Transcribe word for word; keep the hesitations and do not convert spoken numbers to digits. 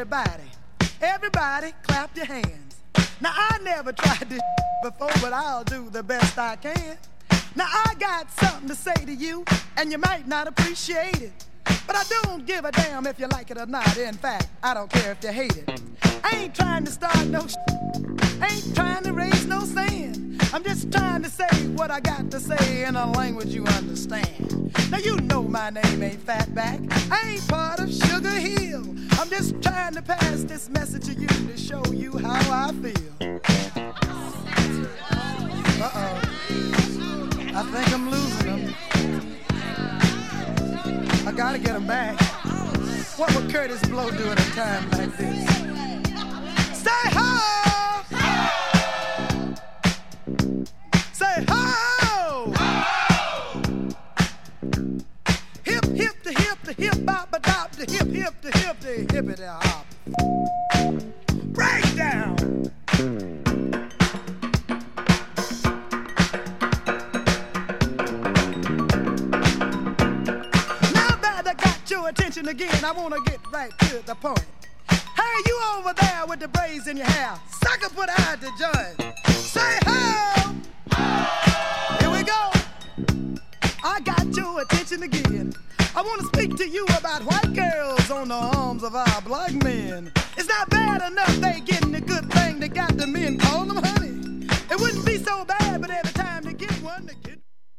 everybody, everybody clap your hands. Now I never tried this before, but I'll do the best I can. Now I got something to say to you, and you might not appreciate it, but I don't give a damn if you like it or not. In fact, I don't care if you hate it. I ain't trying to start no sh- ain't trying to raise no sand. I'm just trying to say what I got to say in a language you understand. Now you know my name ain't Fatback. I ain't part of Sugar Hill. I'm just trying to pass this message to you to show you how I feel. Uh-oh. I think I'm losing them. I gotta get them back. What would Curtis Blow do at a time like this? Say ho! Say ho! Hip, hip, the hip, the hip, bop, a dop, the hip, hip, the hip, the hippity hop. Break down! Now that I got your attention again, I wanna get right to the point. Hey, you over there with the braids in your hair, sucker, put out the joint. Say ho! Here we go. I got your attention again. I want to speak to you about white girls on the arms of our black men. It's not bad enough they getting a good thing. They got the men calling them honey. It wouldn't be so bad, but every time